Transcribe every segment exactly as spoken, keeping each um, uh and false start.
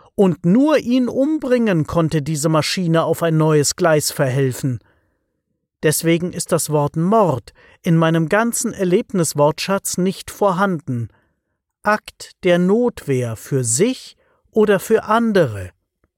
und nur ihn umbringen konnte diese Maschine auf ein neues Gleis verhelfen. Deswegen ist das Wort Mord in meinem ganzen Erlebniswortschatz nicht vorhanden. Akt der Notwehr für sich oder für andere.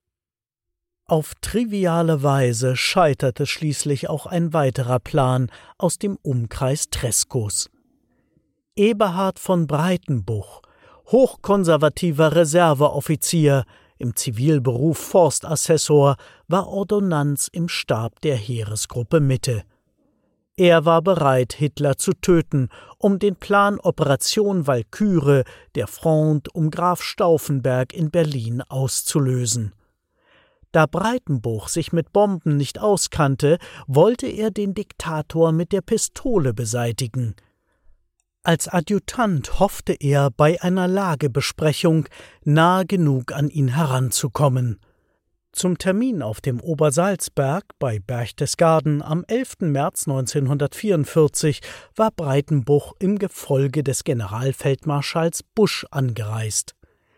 Auf triviale Weise scheiterte schließlich auch ein weiterer Plan aus dem Umkreis Trescos. Eberhard von Breitenbuch, hochkonservativer Reserveoffizier, im Zivilberuf Forstassessor, war Ordonnanz im Stab der Heeresgruppe Mitte. Er war bereit, Hitler zu töten, um den Plan Operation Walküre der Front um Graf Stauffenberg in Berlin auszulösen. Da Breitenbuch sich mit Bomben nicht auskannte, wollte er den Diktator mit der Pistole beseitigen. Als Adjutant hoffte er, bei einer Lagebesprechung nahe genug an ihn heranzukommen. Zum Termin auf dem Obersalzberg bei Berchtesgaden am elften März neunzehnhundertvierundvierzig war Breitenbuch im Gefolge des Generalfeldmarschalls Busch angereist.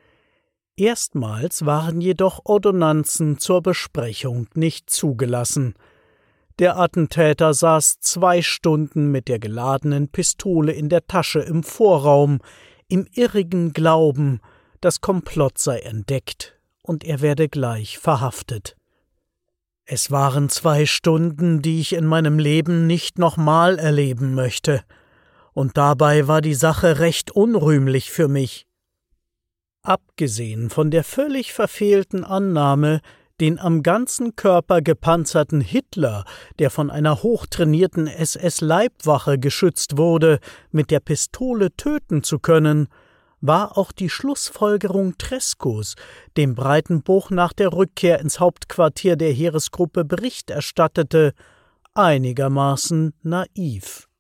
Erstmals waren jedoch Ordonnanzen zur Besprechung nicht zugelassen. Der Attentäter saß zwei Stunden mit der geladenen Pistole in der Tasche im Vorraum, im irrigen Glauben, das Komplott sei entdeckt und er werde gleich verhaftet. Es waren zwei Stunden, die ich in meinem Leben nicht nochmal erleben möchte, und dabei war die Sache recht unrühmlich für mich. Abgesehen von der völlig verfehlten Annahme, den am ganzen Körper gepanzerten Hitler, der von einer hochtrainierten S S-Leibwache geschützt wurde, mit der Pistole töten zu können, war auch die Schlussfolgerung Trescos, dem Breitenbuch nach der Rückkehr ins Hauptquartier der Heeresgruppe Bericht erstattete, einigermaßen naiv.